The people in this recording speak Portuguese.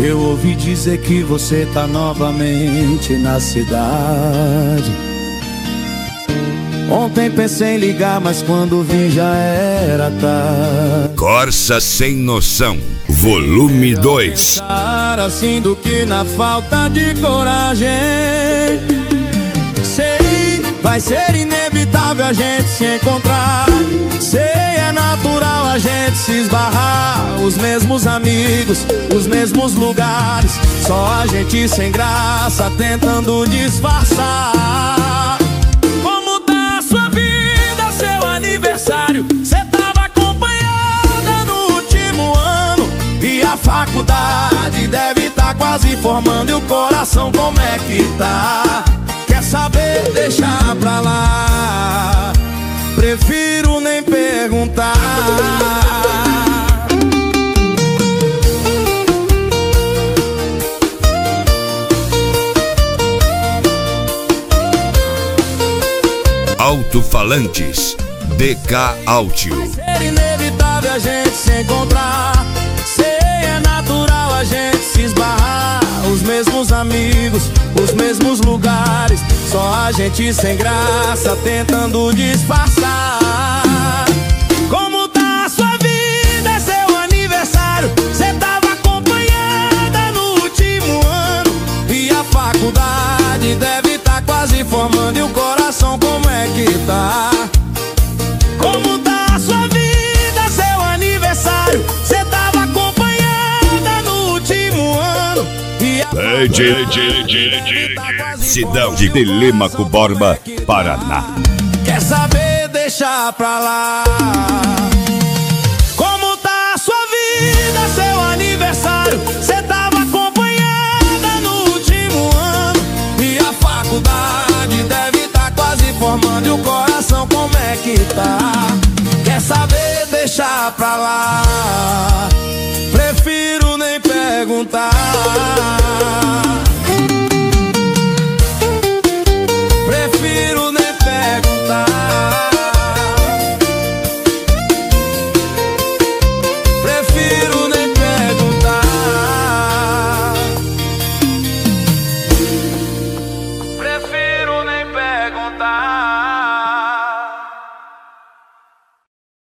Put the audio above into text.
Eu ouvi dizer que você tá novamente na cidade. Ontem pensei em ligar, mas quando vi já era tarde. Corsa Sem Noção, volume 2. Assim do que na falta de coragem. Sei, vai ser inevitável a gente se encontrar. Sei, é natural a gente se esbarrar. Os mesmos amigos, os mesmos lugares. Só a gente sem graça tentando disfarçar. Como tá a sua vida, seu aniversário? Cê tava acompanhada no último ano. E a faculdade deve tá quase formando. E o coração como é que tá? Quer saber? Deixa pra lá. Prefiro nem perguntar. Alto-falantes DK Audio. Vai ser inevitável a gente se encontrar. Sei, é natural a gente se esbarrar. Os mesmos amigos, os mesmos lugares. Só a gente sem graça tentando disfarçar. Como tá a sua vida, é seu aniversário. Cê tava acompanhada no último ano. E a faculdade deve tá quase formando. E o coração como é que tá? Como tá a sua vida, seu aniversário? Cê tava acompanhada no último ano. E a Cidade de Telêmaco Borba, Paraná. Quer saber? Deixa pra lá. Como tá a sua vida, seu aniversário? Cê tava acompanhada no último ano. E a faculdade deve tá quase formando. E o coração como é que tá? Quer saber? Deixa pra lá. Prefiro nem perguntar.